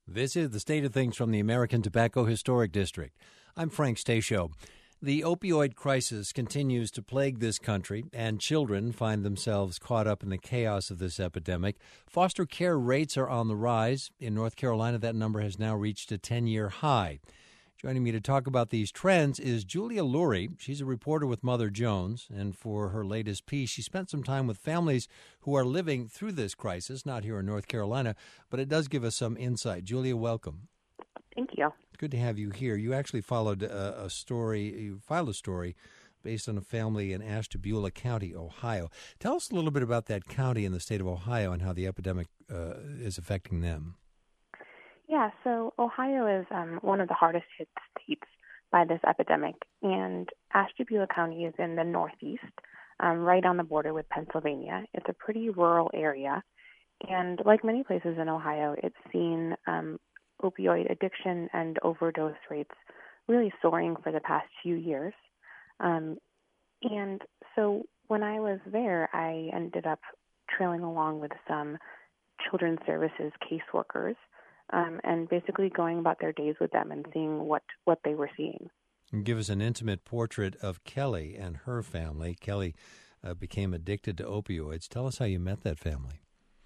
This is the state of things from the American Tobacco Historic District. I'm Frank Stasio. The opioid crisis continues to plague this country, and children find themselves caught up in the chaos of this epidemic. Foster care rates are on the rise. In North Carolina, that number has now reached a 10-year high. Joining me to talk about these trends is Julia Lurie. She's a reporter with Mother Jones, and for her latest piece, she spent some time with families who are living through this crisis, not here in North Carolina, but it does give us some insight. Julia, welcome. Thank you. Good to have you here. You actually followed you filed a story based on a family in Ashtabula County, Ohio. Tell us a little bit about that county in the state of Ohio and how the epidemic is affecting them. Yeah, so Ohio is one of the hardest hit states by this epidemic, and Ashtabula County is in the northeast, right on the border with Pennsylvania. It's a pretty rural area, and like many places in Ohio, it's seen opioid addiction and overdose rates really soaring for the past few years. And so when I was there, I ended up trailing along with some children's services caseworkers, and basically going about their days with them and seeing what they were seeing. And give us an intimate portrait of Kelly and her family. Kelly became addicted to opioids. Tell us how you met that family.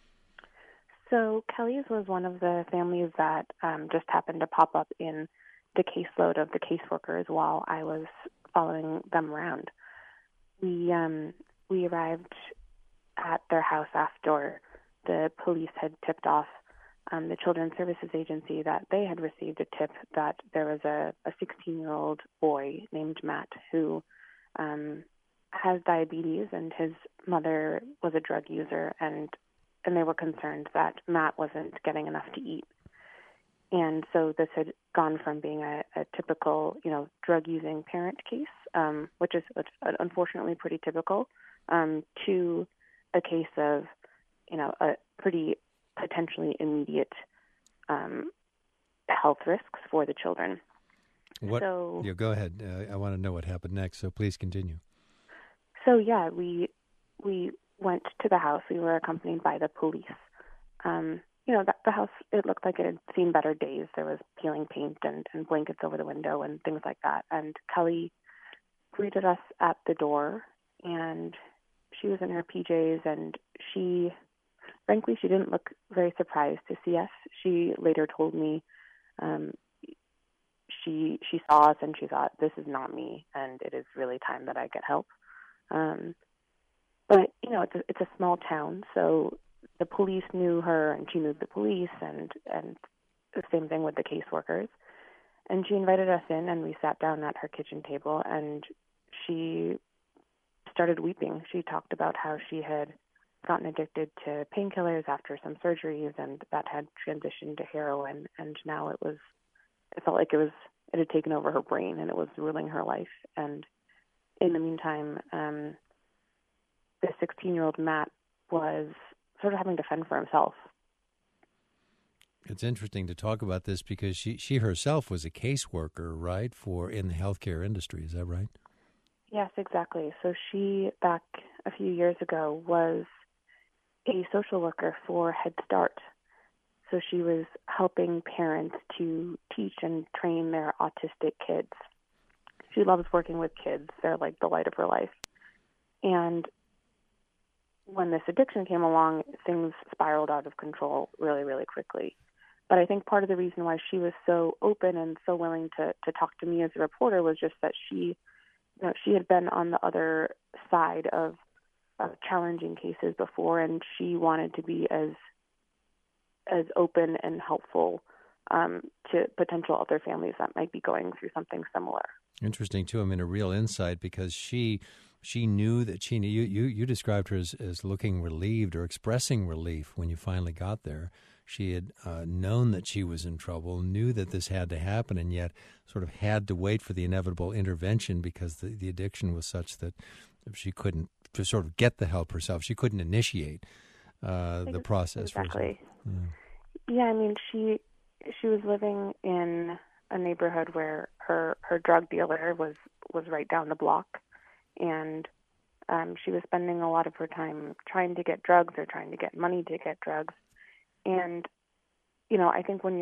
So Kelly's was one of the families that just happened to pop up in the caseload of the caseworkers while I was following them around. We arrived at their house after the police had tipped off the Children's Services Agency that they had received a tip that there was a 16-year-old boy named Matt who has diabetes, and his mother was a drug user, and they were concerned that Matt wasn't getting enough to eat. And so this had gone from being a typical, drug-using parent case, which is unfortunately pretty typical, to a case of, a pretty potentially immediate health risks for the children. Go ahead. I want to know what happened next, so please continue. So, yeah, we went to the house. We were accompanied by the police. The house, it looked like it had seen better days. There was peeling paint and blankets over the window and things like that. And Kelly greeted us at the door, and she was in her PJs, and frankly, she didn't look very surprised to see us. She later told me she saw us and she thought, this is not me, and it is really time that I get help. But, it's a small town, so the police knew her and she knew the police, and the same thing with the caseworkers. And she invited us in, and we sat down at her kitchen table, and she started weeping. She talked about how she had gotten addicted to painkillers after some surgeries, and that had transitioned to heroin, and now it felt like it had taken over her brain and it was ruling her life. And in the meantime, the 16-year-old Matt was sort of having to fend for himself. It's interesting to talk about this because she herself was a caseworker, right, in the healthcare industry. Is that right? Yes, exactly. So she, back a few years ago, was a social worker for Head Start. So she was helping parents to teach and train their autistic kids. She loves working with kids. They're like the light of her life. And when this addiction came along, things spiraled out of control really, really quickly. But I think part of the reason why she was so open and so willing to talk to me as a reporter was just that she had been on the other side of challenging cases before, and she wanted to be as open and helpful to potential other families that might be going through something similar. Interesting, too. I mean, a real insight because she knew that you described her as looking relieved or expressing relief when you finally got there. She had known that she was in trouble, knew that this had to happen, and yet sort of had to wait for the inevitable intervention because the addiction was such that she couldn't to sort of get the help herself. She couldn't initiate the process. Exactly. Yeah, I mean, she was living in a neighborhood where her drug dealer was right down the block, and she was spending a lot of her time trying to get drugs or trying to get money to get drugs. And, I think when you're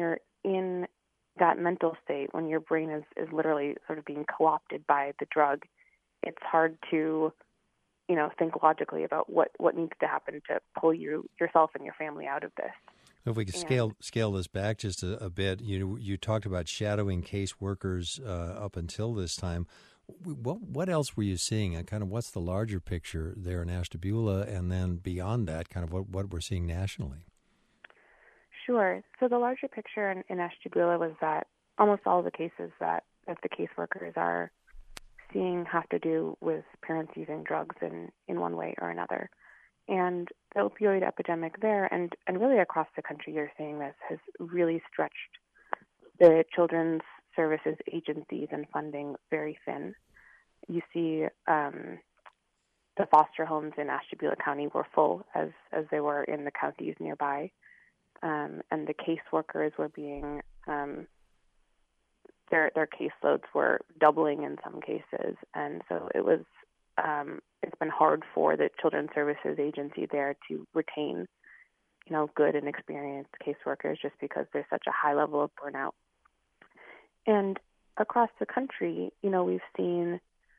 in that mental state, when your brain is literally sort of being co-opted by the drug, it's hard to, think logically about what needs to happen to pull yourself and your family out of this. So if we could scale this back just a bit, you talked about shadowing caseworkers up until this time. What else were you seeing? And kind of what's the larger picture there in Ashtabula, and then beyond that, kind of what we're seeing nationally? Sure. So the larger picture in Ashtabula was that almost all of the cases that the caseworkers are seeing have to do with parents using drugs in one way or another. And the opioid epidemic there, and really across the country, you're seeing this, has really stretched the children's services agencies and funding very thin. You see the foster homes in Ashtabula County were full as they were in the counties nearby. And the caseworkers were being, their caseloads were doubling in some cases. And so it's been hard for the Children's Services Agency there to retain, good and experienced caseworkers just because there's such a high level of burnout. And across the country, we've seen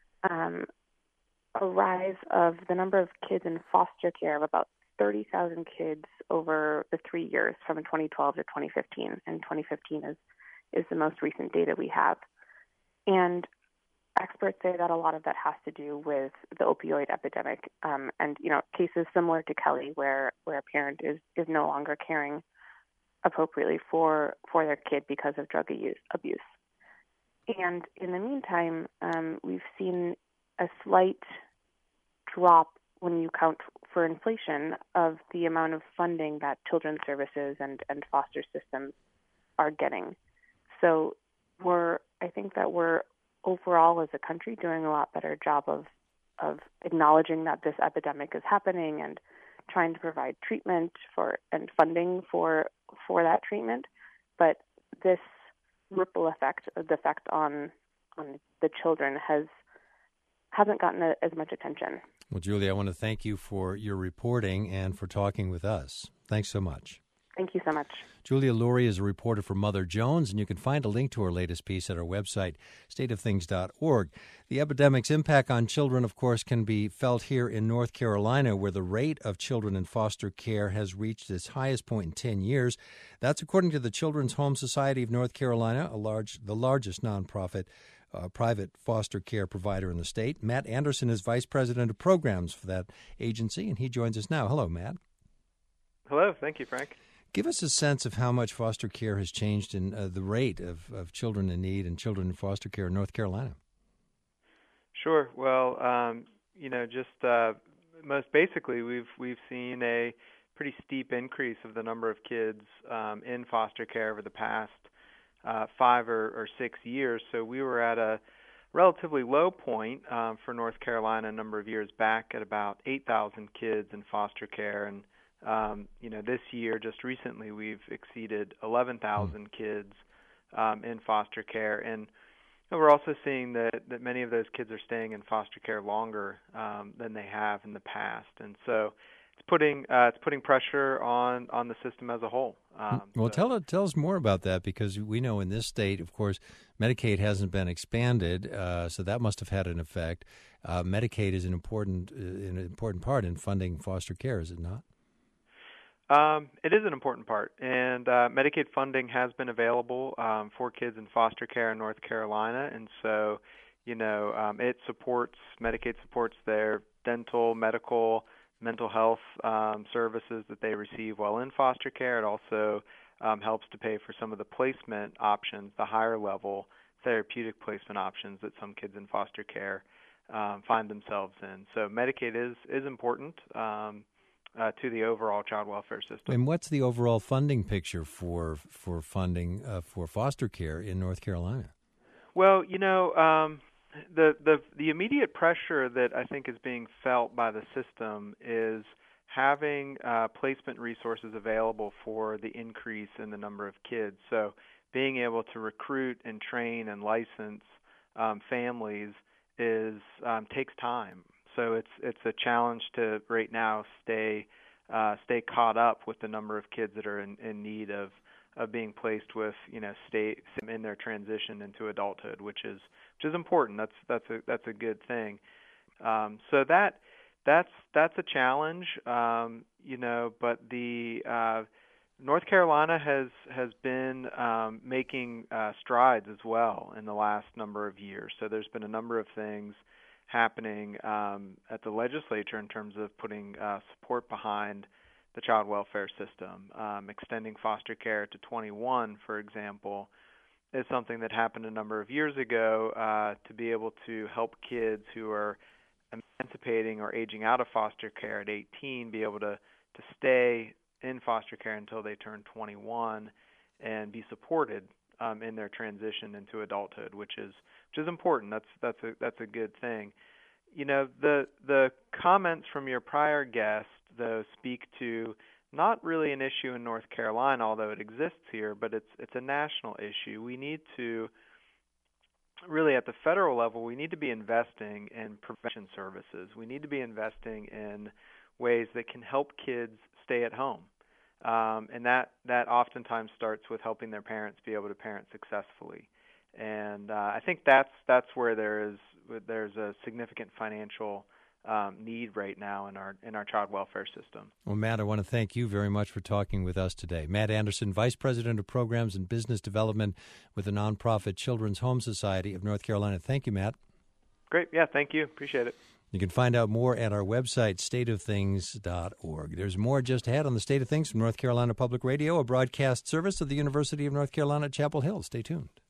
a rise of the number of kids in foster care of about 30,000 kids over the 3 years from 2012 to 2015. And 2015 is the most recent data we have. And experts say that a lot of that has to do with the opioid epidemic, and cases similar to Kelly, where a parent is no longer caring appropriately for their kid because of drug abuse. And in the meantime, we've seen a slight drop when you count for inflation of the amount of funding that children's services and foster systems are getting. So I think that we're overall as a country doing a lot better job of acknowledging that this epidemic is happening and trying to provide treatment and funding for that treatment. But this ripple effect, the effect on the children hasn't gotten as much attention. Well, Julie, I want to thank you for your reporting and for talking with us. Thanks so much. Thank you so much. Julia Lurie is a reporter for Mother Jones, and you can find a link to her latest piece at our website, stateofthings.org. The epidemic's impact on children, of course, can be felt here in North Carolina, where the rate of children in foster care has reached its highest point in 10 years. That's according to the Children's Home Society of North Carolina, the largest nonprofit private foster care provider in the state. Matt Anderson is vice president of programs for that agency, and he joins us now. Hello, Matt. Hello. Thank you, Frank. Give us a sense of how much foster care has changed in the rate of children in need and children in foster care in North Carolina. Sure. Well, most basically, we've seen a pretty steep increase of the number of kids in foster care over the past 5 or 6 years. So we were at a relatively low point for North Carolina a number of years back at about 8,000 kids in foster care, and this year, just recently, we've exceeded 11,000 kids in foster care, and we're also seeing that many of those kids are staying in foster care longer than they have in the past, and so it's putting pressure on the system as a whole. Tell us more about that, because we know in this state, of course, Medicaid hasn't been expanded, so that must have had an effect. Medicaid is an important part in funding foster care, is it not? It is an important part, and Medicaid funding has been available for kids in foster care in North Carolina, and so, Medicaid supports their dental, medical, mental health services that they receive while in foster care. It also helps to pay for some of the placement options, the higher level therapeutic placement options that some kids in foster care find themselves in. So Medicaid is important to the overall child welfare system. And what's the overall funding picture for funding for foster care in North Carolina? Well, the immediate pressure that I think is being felt by the system is having placement resources available for the increase in the number of kids. So being able to recruit and train and license families takes time. So it's a challenge to right now stay caught up with the number of kids that are in need of of being placed with state in their transition into adulthood, which is important. That's a good thing. So that's a challenge, but the North Carolina has been making strides as well in the last number of years. So there's been a number of things happening at the legislature in terms of putting support behind the child welfare system. Extending foster care to 21, for example, is something that happened a number of years ago to be able to help kids who are emancipating or aging out of foster care at 18 be able to stay in foster care until they turn 21 and be supported in their transition into adulthood, which is important. That's a good thing. The comments from your prior guest, though, speak to not really an issue in North Carolina, although it exists here, but it's a national issue. We need to really, at the federal level, we need to be investing in prevention services. We need to be investing in ways that can help kids stay at home. And that oftentimes starts with helping their parents be able to parent successfully. And I think that's where there's a significant financial need right now in our child welfare system. Well, Matt, I want to thank you very much for talking with us today. Matt Anderson, Vice President of Programs and Business Development with the nonprofit Children's Home Society of North Carolina. Thank you, Matt. Great. Yeah, thank you. Appreciate it. You can find out more at our website, stateofthings.org. There's more just ahead on the State of Things from North Carolina Public Radio, a broadcast service of the University of North Carolina at Chapel Hill. Stay tuned.